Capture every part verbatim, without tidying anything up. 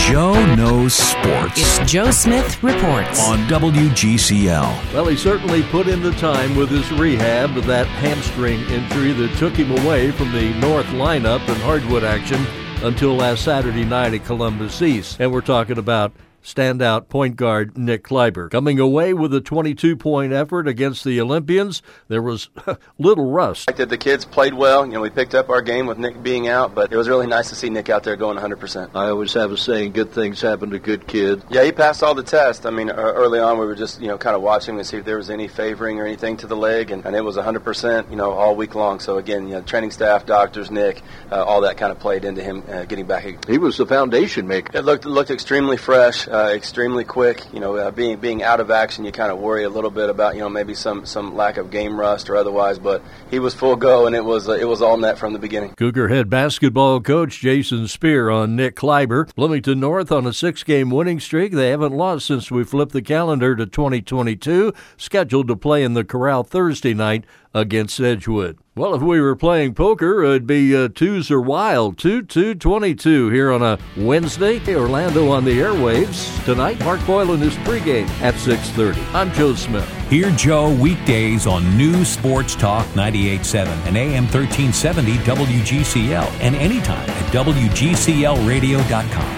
Joe knows sports. It's Joe Smith Reports on W G C L. Well, he certainly put in the time with his rehab of that hamstring injury that took him away from the North lineup and hardwood action until last Saturday night at Columbus East. And we're talking about standout point guard Nick Kleiber. Coming away with a twenty-two point effort against the Olympians, there was little rust. The kids played well. You know, we picked up our game with Nick being out, but it was really nice to see Nick out there going one hundred percent. I always have a saying, good things happen to good kids. Yeah, he passed all the tests. I mean, early on we were just, you know, kind of watching to see if there was any favoring or anything to the leg, and, and it was one hundred percent, you know, all week long. So, again, you know, training staff, doctors, Nick, uh, all that kind of played into him uh, getting back. He was the foundation maker. It looked, it looked extremely fresh. Uh, extremely quick. You know, uh, being being out of action, you kind of worry a little bit about, you know, maybe some, some lack of game rust or otherwise, but he was full go, and it was uh, it was all net from the beginning. Cougar head basketball coach Jason Spear on Nick Kleiber. Bloomington North on a six-game winning streak. They haven't lost since we flipped the calendar to twenty twenty-two, scheduled to play in the Corral Thursday night against Edgewood. Well, if we were playing poker, it'd be uh, twos or wild. two two twenty-two here on a Wednesday. Orlando on the airwaves. Tonight, Mark Boyle in his pregame at six thirty. I'm Joe Smith. Hear Joe weekdays on News Sports Talk ninety-eight point seven and A M thirteen seventy W G C L and anytime at W G C L radio dot com.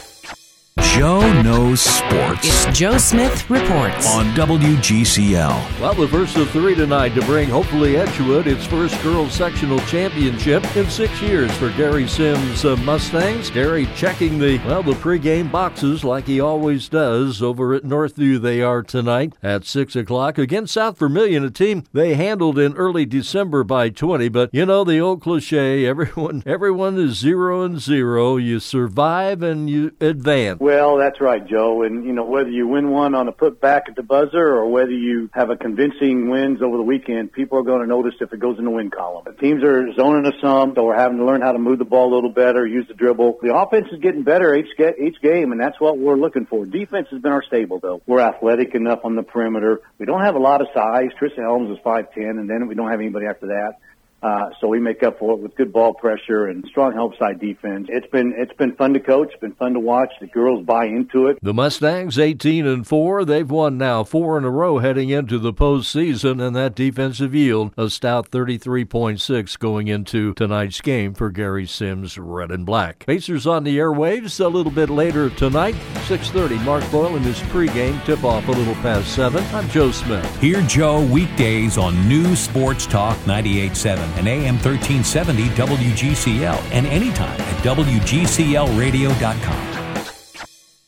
Joe knows sports. It's Joe Smith Reports on W G C L. Well, the first of three tonight to bring, hopefully, Edgewood its first girls sectional championship in six years for Gary Sims' uh, Mustangs. Gary checking the, well, the pregame boxes like he always does. Over at Northview they are tonight at six o'clock. Against South Vermilion, a team they handled in early December by twenty. But, you know, the old cliche, everyone, everyone is zero and zero. You survive and you advance. Well, that's right, Joe. And, you know, whether you win one on a put back at the buzzer or whether you have a convincing wins over the weekend, people are going to notice if it goes in the win column. The teams are zoning us some, so we're having to learn how to move the ball a little better, use the dribble. The offense is getting better each each game, and that's what we're looking for. Defense has been our stable, though. We're athletic enough on the perimeter. We don't have a lot of size. Tristan Helms is five ten, and then we don't have anybody after that. Uh, so we make up for it with good ball pressure and strong help side defense. It's been it's been fun to coach. It's been fun to watch. The girls buy into it. The Mustangs eighteen and four. They've won now four in a row heading into the postseason, and that defensive yield a stout thirty-three point six going into tonight's game for Gary Sims Red and Black. Pacers on the airwaves a little bit later tonight, six thirty. Mark Boyle in his pregame tip off a little past seven. I'm Joe Smith. Hear Joe weekdays on News Sports Talk ninety-eight point seven and A M thirteen seventy W G C L and anytime at W G C L radio dot com.